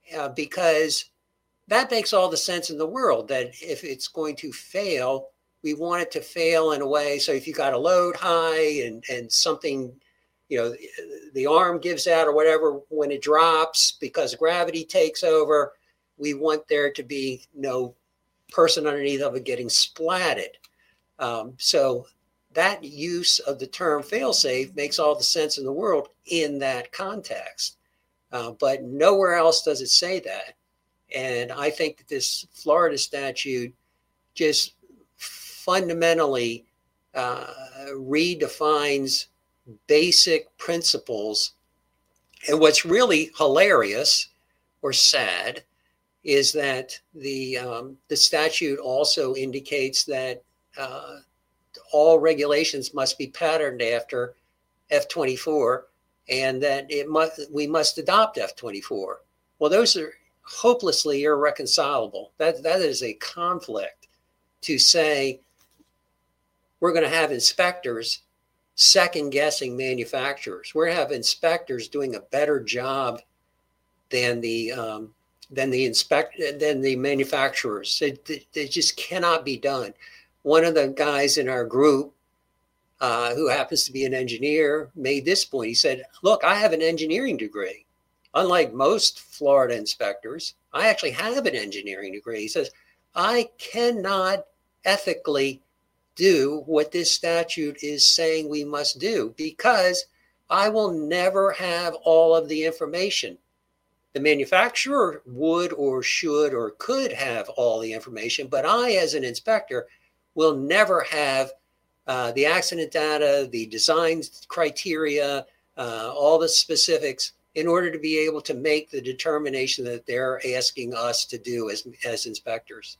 Speaker 2: uh, because that makes all the sense in the world, that if it's going to fail, we want it to fail in a way. So if you got a load high and, and something, you know, the arm gives out or whatever, when it drops because gravity takes over, we want there to be no person underneath of it getting splatted. Um, so that use of the term fail-safe makes all the sense in the world in that context. Uh, but nowhere else does it say that. And I think that this Florida statute just fundamentally uh, redefines basic principles. And what's really hilarious or sad is that the um, the statute also indicates that uh, all regulations must be patterned after F twenty-four, and that it must we must adopt F twenty-four. Well, those are hopelessly irreconcilable. That that is a conflict to say we're going to have inspectors second guessing manufacturers. We're going to have inspectors doing a better job than the um, than the inspect than the manufacturers. It, it, it just cannot be done. One of the guys in our group, uh, who happens to be an engineer, made this point. He said, "Look, I have an engineering degree. Unlike most Florida inspectors, I actually have an engineering degree." He says, "I cannot ethically do what this statute is saying we must do because I will never have all of the information. The manufacturer would or should or could have all the information, but I, as an inspector, will never have uh, the accident data, the design criteria, uh, all the specifics in order to be able to make the determination that they're asking us to do as, as inspectors."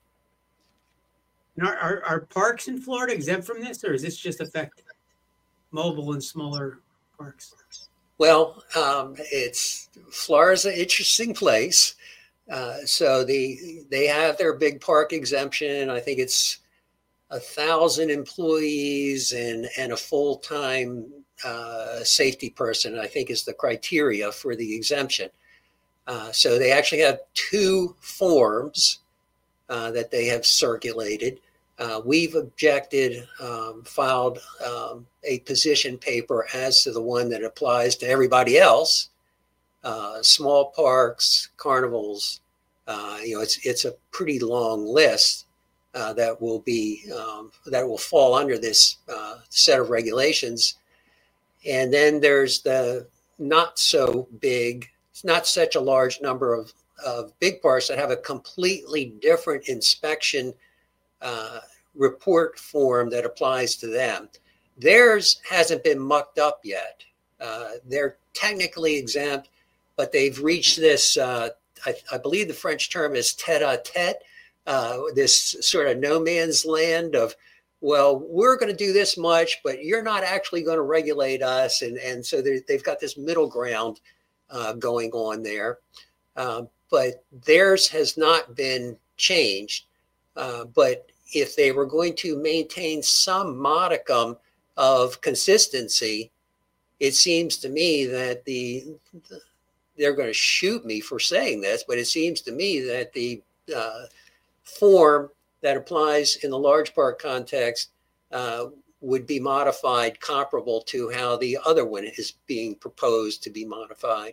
Speaker 3: And are, are, are parks in Florida exempt from this, or is this just affect mobile and smaller parks?
Speaker 2: Well, um, it's Florida's an interesting place. Uh, so the they have their big park exemption. I think it's a thousand employees and and a full time uh, safety person, I think, is the criteria for the exemption. Uh, so they actually have two forms uh, that they have circulated. Uh, we've objected, um, filed um, a position paper as to the one that applies to everybody else, uh, small parks, carnivals. Uh, you know, it's it's a pretty long list uh, that will be um, that will fall under this uh, set of regulations. And then there's the not so big, it's not such a large number of, of big parks that have a completely different inspection uh, report form that applies to them. Theirs hasn't been mucked up yet. Uh, they're technically exempt, but they've reached this, uh, I, I believe the French term is tête-à-tête, uh, this sort of no man's land of, well, we're going to do this much, but you're not actually going to regulate us. And, and so they've got this middle ground uh, going on there. Uh, but theirs has not been changed. Uh, but if they were going to maintain some modicum of consistency, it seems to me that the, the they're going to shoot me for saying this, but it seems to me that the uh, form that applies in the large park context uh, would be modified comparable to how the other one is being proposed to be modified.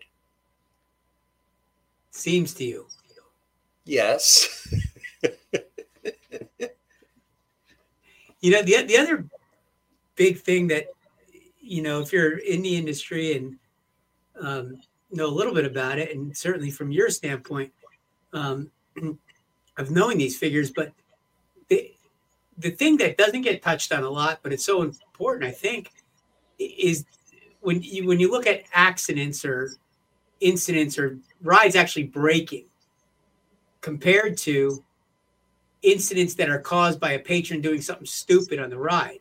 Speaker 3: Seems to you.
Speaker 2: Yes.
Speaker 3: You know, the, the other big thing that, you know, if you're in the industry and um, know a little bit about it, and certainly from your standpoint um, of knowing these figures, but the, the thing that doesn't get touched on a lot, but it's so important, I think, is when you when you look at accidents or incidents or rides actually breaking compared to incidents that are caused by a patron doing something stupid on the ride.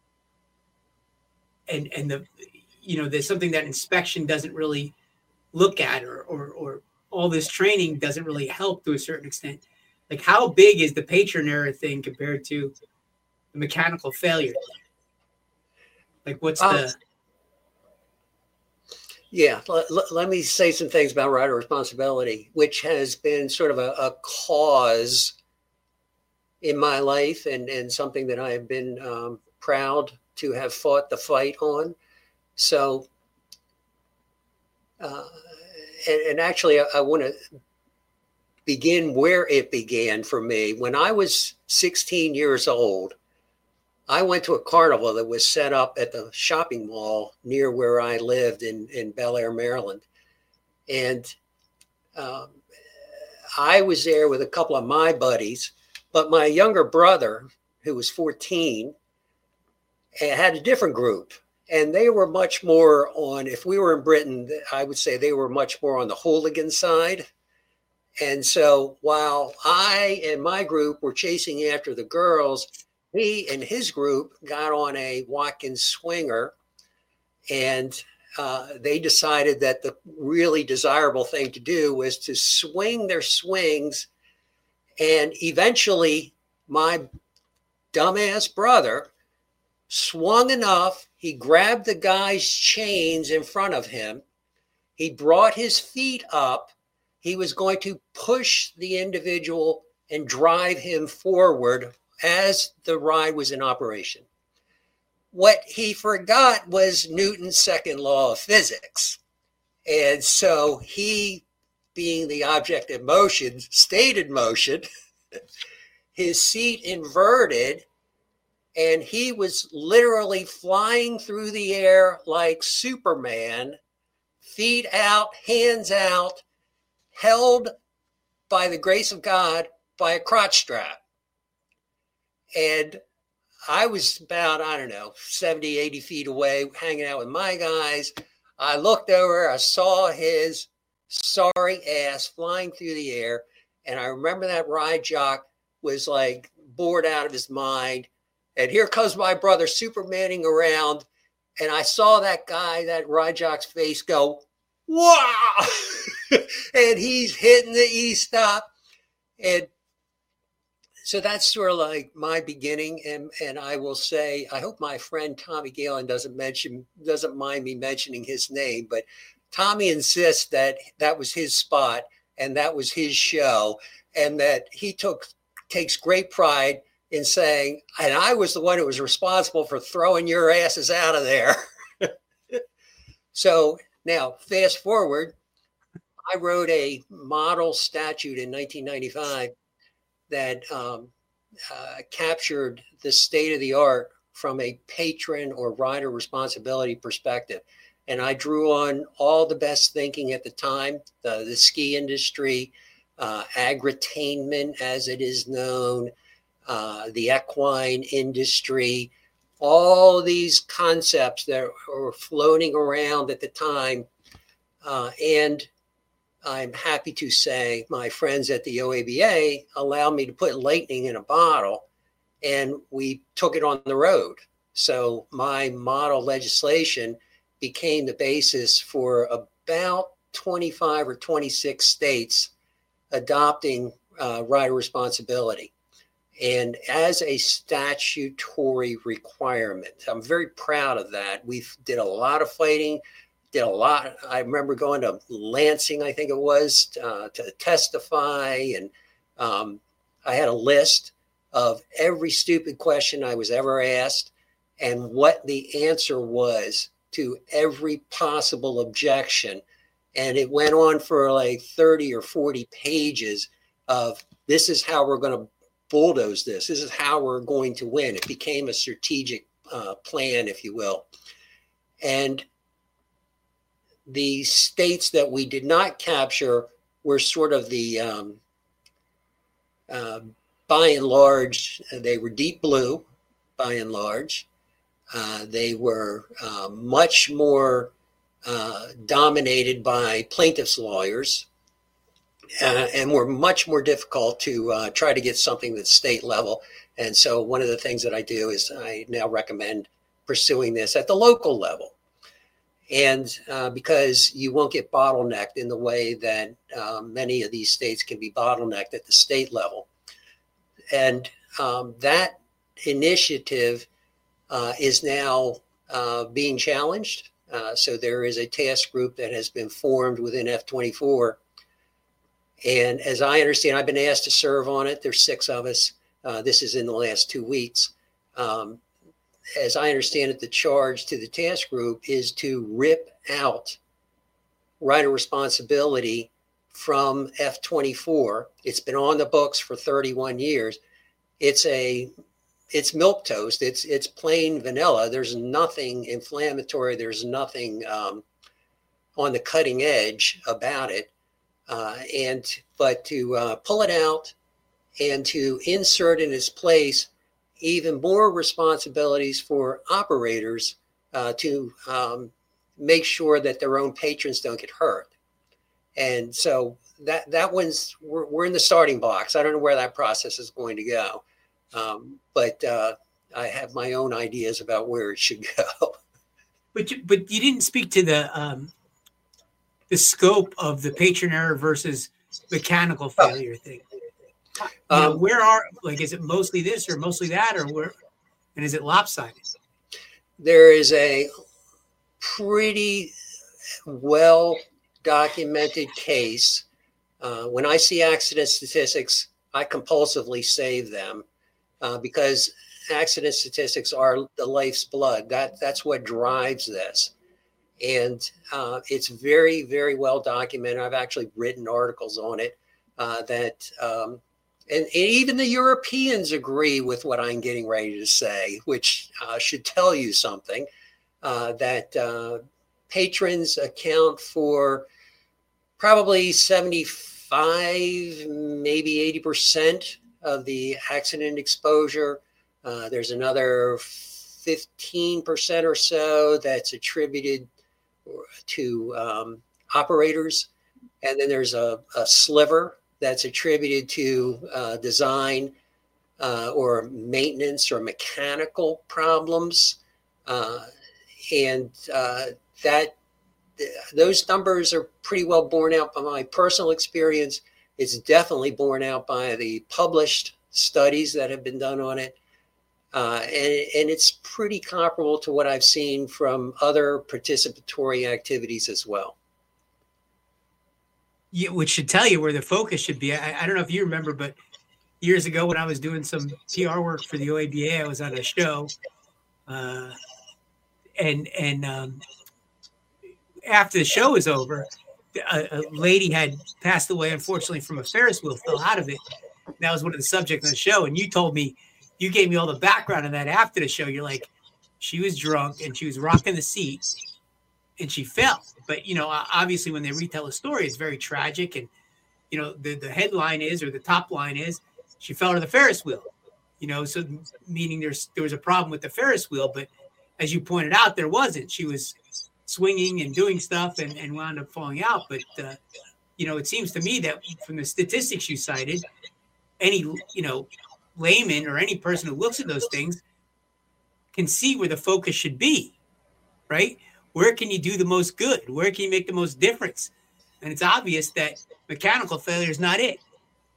Speaker 3: And and the you know, there's something that inspection doesn't really look at, or or or all this training doesn't really help to a certain extent. Like, how big is the patron error thing compared to the mechanical failure? Like, what's
Speaker 2: um,
Speaker 3: the
Speaker 2: Yeah, let, let me say some things about rider responsibility, which has been sort of a, a cause in my life and, and something that I have been um, proud to have fought the fight on. So, uh, and, and actually, I, I want to begin where it began for me. When I was sixteen years old, I went to a carnival that was set up at the shopping mall near where I lived in, in Bel Air, Maryland. And um, I was there with a couple of my buddies, but my younger brother, who was fourteen, had a different group. And they were much more on, if we were in Britain, I would say they were much more on the hooligan side. And so while I and my group were chasing after the girls, he and his group got on a Watkins Swinger, and uh, they decided that the really desirable thing to do was to swing their swings. And eventually, my dumbass brother swung enough. He grabbed the guy's chains in front of him. He brought his feet up. He was going to push the individual and drive him forward as the ride was in operation. What he forgot was Newton's second law of physics. And so he, being the object of motion, stayed in motion, his seat inverted, and he was literally flying through the air like Superman, feet out, hands out, held by the grace of God by a crotch strap. And I was about, I don't know, seventy, eighty feet away, hanging out with my guys. I looked over, I saw his sorry ass flying through the air. And I remember that ride jock was like bored out of his mind. And here comes my brother Supermaning around. And I saw that guy, that ride jock's face go, wow! And he's hitting the E-stop. And so that's sort of like my beginning. And, and I will say, I hope my friend Tommy Galen doesn't mention, doesn't mind me mentioning his name, but Tommy insists that that was his spot and that was his show, and that he took, takes great pride in saying, and I was the one who was responsible for throwing your asses out of there. So now fast forward, I wrote a model statute in nineteen ninety-five that um, uh, captured the state of the art from a patron or rider responsibility perspective. And I drew on all the best thinking at the time, the, the ski industry, uh, agritainment as it is known, uh, the equine industry, all these concepts that were floating around at the time. Uh, and I'm happy to say my friends at the O A B A allowed me to put lightning in a bottle, and we took it on the road. So my model legislation became the basis for about twenty-five or twenty-six states adopting uh, rider responsibility. And as a statutory requirement, I'm very proud of that. We did a lot of fighting. Did a lot. I remember going to Lansing, I think it was, uh, to testify. And um, I had a list of every stupid question I was ever asked and what the answer was to every possible objection. And it went on for like thirty or forty pages of, this is how we're going to bulldoze this. This is how we're going to win. It became a strategic uh, plan, if you will. And the states that we did not capture were sort of the, um, uh, by and large, they were deep blue, by and large. Uh, they were uh, much more uh, dominated by plaintiffs' lawyers, uh, and were much more difficult to uh, try to get something that's state level. And so one of the things that I do is I now recommend pursuing this at the local level. And uh, because you won't get bottlenecked in the way that uh, many of these states can be bottlenecked at the state level. And um, that initiative uh, is now uh, being challenged Uh, so there is a task group that has been formed within F twenty-four. And as I understand, I've been asked to serve on it. There's six of us. Uh, this is in the last two weeks. Um, as I understand it, the charge to the task group is to rip out right of responsibility from F twenty-four. It's been on the books for thirty-one years. It's a it's milquetoast. It's it's plain vanilla. There's nothing inflammatory. There's nothing um, on the cutting edge about it. Uh, and but to uh, pull it out and to insert in its place even more responsibilities for operators uh, to um, make sure that their own patrons don't get hurt. And so that that one's we're, we're in the starting blocks. I don't know where that process is going to go, um, but uh, I have my own ideas about where it should go.
Speaker 3: But you, but you didn't speak to the um, the scope of the patron error versus mechanical failure oh. thing. You know, um, where are like is it mostly this or mostly that, or where, and is it lopsided?
Speaker 2: There is a pretty well documented case. Uh, when I see accident statistics, I compulsively save them uh, because accident statistics are the life's blood. That that's what drives this, and uh, it's very very well documented. I've actually written articles on it uh, that. Um, And, and even the Europeans agree with what I'm getting ready to say, which uh, should tell you something, uh, that uh, patrons account for probably seventy-five, maybe eighty percent of the accident exposure. Uh, there's another fifteen percent or so that's attributed to um, operators. And then there's a, a sliver that's attributed to uh, design uh, or maintenance or mechanical problems. Uh, and uh, that those numbers are pretty well borne out by my personal experience. It's definitely borne out by the published studies that have been done on it. Uh, and, and it's pretty comparable to what I've seen from other participatory activities as well.
Speaker 3: Yeah, which should tell you where the focus should be. I, I don't know if you remember, but years ago when I was doing some P R work for the O A B A, I was on a show, uh, and and um, after the show was over, a, a lady had passed away, unfortunately, from a Ferris wheel, fell out of it. That was one of the subjects of the show, and you told me, you gave me all the background on that after the show. You're like, she was drunk and she was rocking the seat, and she fell. But, you know, obviously when they retell a story, it's very tragic. And, you know, the, the headline is, or the top line is, she fell to the Ferris wheel, you know, so meaning there's, there was a problem with the Ferris wheel. But as you pointed out, there wasn't. She was swinging and doing stuff and, and wound up falling out. But, uh, you know, it seems to me that from the statistics you cited, any, you know, layman or any person who looks at those things can see where the focus should be, right? Where can you do the most good? Where can you make the most difference? And it's obvious that mechanical failure is not it.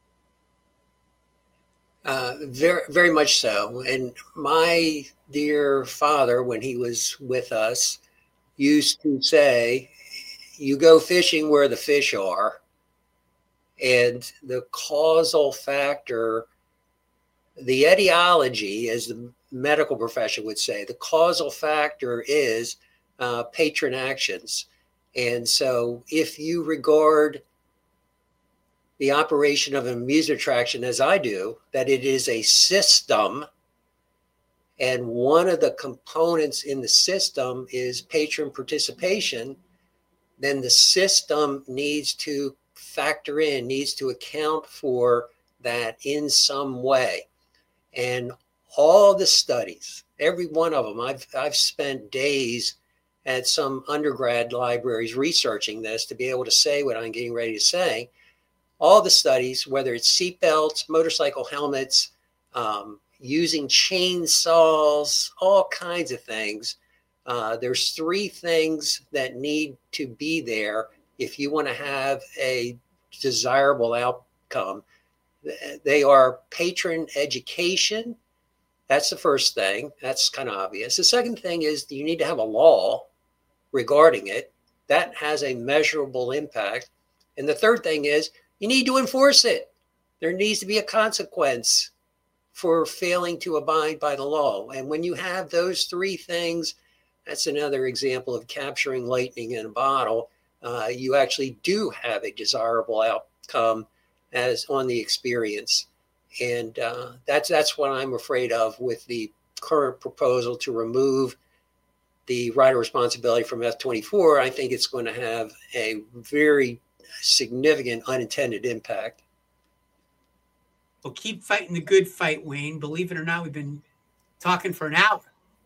Speaker 2: Uh, very, very much so. And my dear father, when he was with us, used to say, you go fishing where the fish are. And the causal factor, the etiology, as the medical profession would say, the causal factor is Uh, patron actions. And so if you regard the operation of an amusement attraction, as I do, that it is a system, and one of the components in the system is patron participation, then the system needs to factor in, needs to account for that in some way. And all the studies, every one of them, I've I've spent days at some undergrad libraries researching this to be able to say what I'm getting ready to say. All the studies, whether it's seatbelts, motorcycle helmets, um, using chainsaws, all kinds of things. Uh, there's three things that need to be there if you want to have a desirable outcome. They are patron education. That's the first thing. That's kind of obvious. The second thing is you need to have a law regarding it. That has a measurable impact. And the third thing is you need to enforce it. There needs to be a consequence for failing to abide by the law. And when you have those three things, that's another example of capturing lightning in a bottle. Uh, you actually do have a desirable outcome as on the experience. And uh, that's that's what I'm afraid of with the current proposal to remove the rider responsibility from F twenty-four. I think it's going to have a very significant unintended impact.
Speaker 3: Well, keep fighting the good fight, Wayne. Believe it or not, we've been talking for an hour.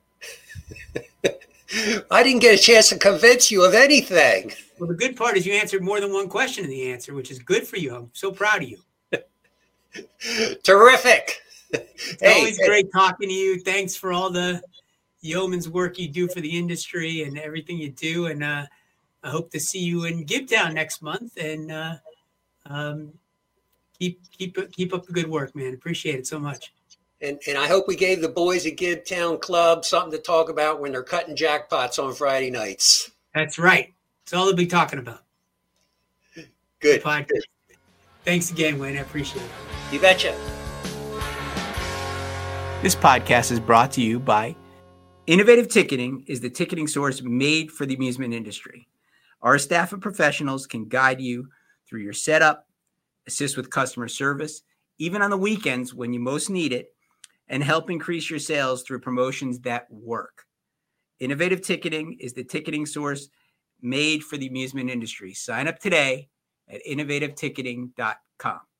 Speaker 2: I didn't get a chance to convince you of anything.
Speaker 3: Well, the good part is you answered more than one question in the answer, which is good for you. I'm so proud of you.
Speaker 2: Terrific.
Speaker 3: It's hey, always hey. great talking to you. Thanks for all the yeoman's work you do for the industry and everything you do. And uh, I hope to see you in Gibtown next month. And uh, um, keep keep keep up the good work, man. Appreciate it so much.
Speaker 2: And and I hope we gave the boys at Gibtown Club something to talk about when they're cutting jackpots on Friday nights.
Speaker 3: That's right. That's all they'll be talking about.
Speaker 2: Good.
Speaker 3: Podcast. Good. Thanks again, Wayne. I appreciate it.
Speaker 2: You betcha.
Speaker 1: This podcast is brought to you by Innovative Ticketing is the ticketing source made for the amusement industry. Our staff of professionals can guide you through your setup, assist with customer service, even on the weekends when you most need it, and help increase your sales through promotions that work. Innovative Ticketing is the ticketing source made for the amusement industry. Sign up today at innovative ticketing dot com.